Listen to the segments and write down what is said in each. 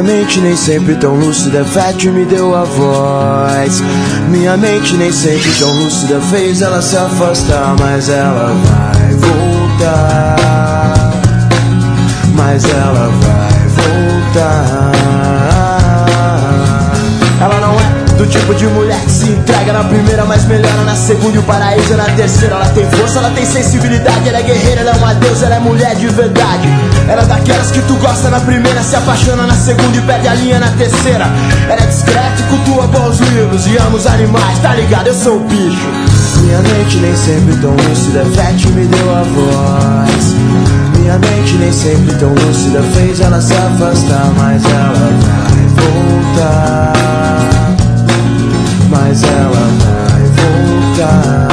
Minha mente nem sempre tão lúcida, Fat me deu a voz. Minha mente nem sempre tão lúcida, fez ela se afastar. Mas ela vai voltar, mas ela vai voltar. Ela não é do tipo de mulher que se entrega na primeira, mas melhora na segunda e o paraíso é na terceira. Ela tem força, ela tem sensibilidade, ela é guerreira, ela é uma deusa, ela é mulher de verdade. Ela é daquelas que tu gosta na primeira, se apaixona na segunda e perde a linha na terceira. Ela é discreta e cultua bons livros e ama os animais, tá ligado? Eu sou o bicho. Minha mente nem sempre tão lúcida, Fat me deu a voz. Minha mente nem sempre tão lúcida, fez ela se afastar. Mas ela vai voltar, mas ela vai voltar.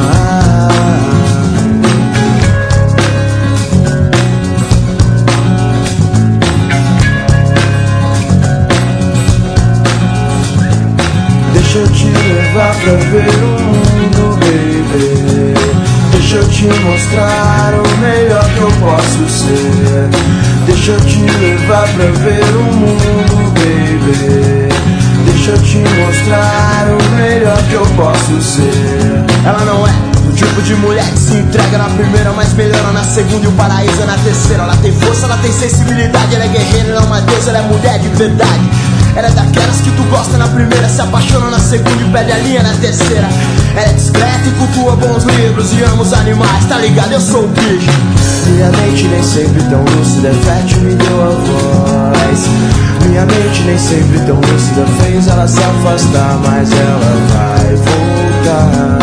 Deixa eu te levar pra ver o mundo, baby. Deixa eu te mostrar o melhor que eu posso ser. Deixa eu te levar pra ver o mundo, baby. Deixa eu te mostrar o melhor que eu posso ser. Ela não é do tipo de mulher que se entrega na primeira, mas melhora na segunda e o paraíso é na terceira. Ela tem força, ela tem sensibilidade, ela é guerreira, ela é uma deusa, ela é mulher de verdade. Ela é daquelas que tu gosta na primeira, se apaixona na segunda e perde a linha na terceira. Ela é discreta e cultua bons livros e ama os animais, tá ligado? Eu sou o bicho. Minha mente nem sempre tão lúcida, Fat me deu a voz. Minha mente nem sempre tão lúcida, fez ela se afastar. Mas ela vai voltar,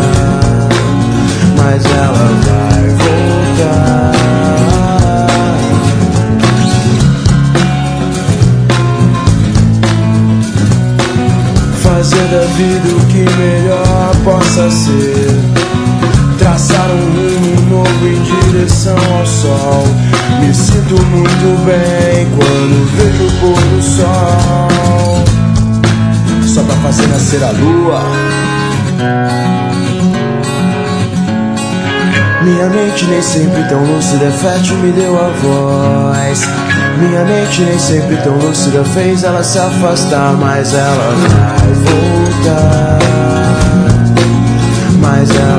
mas ela vai voltar. Fazer da vida o que melhor possa ser, traçar um rumo novo em direção ao sol. Me sinto muito bem quando vejo o pôr do sol, só pra fazer nascer a lua. Minha mente nem sempre tão lúcida, Fat me deu a voz. Minha mente nem sempre tão lúcida, fez ela se afastar. Mas ela vai voltar, mas ela